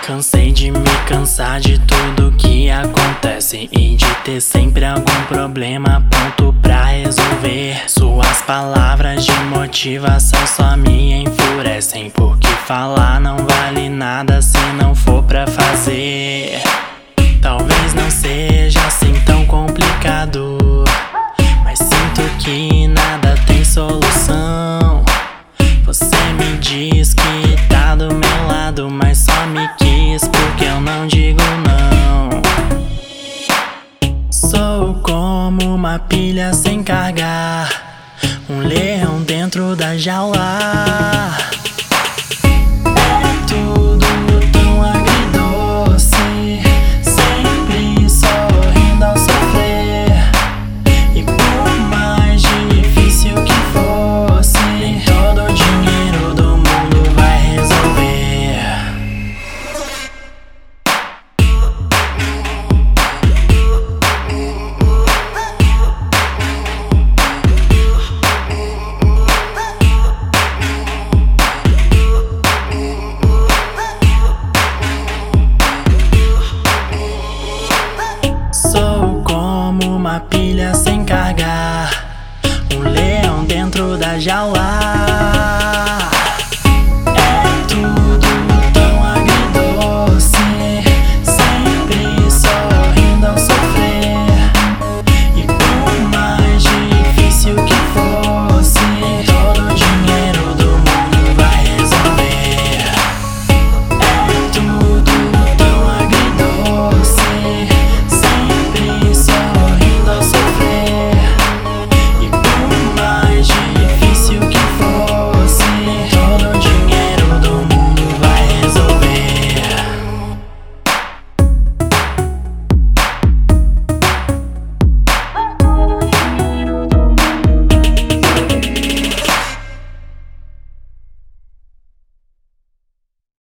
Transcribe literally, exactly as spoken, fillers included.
Cansei de me cansar de tudo que acontece e de ter sempre algum problema pronto pra resolver. Suas palavras de motivação só me enfurecem, porque falar não vale nada se não for pra fazer. Talvez não seja assim tão complicado, mas sinto que nada tem solução. Você me diz que tá do meu lado, mas só me quis porque eu não digo não. Sou como uma pilha sem carga, um leão dentro da jaula. É tudo tão agridoce, sempre sorrindo ao sofrer. E por mais difícil que fosse, nem todo o dinheiro do mundo vai resolver. Sou como uma pilha sem carga, um leão dentro da jaula.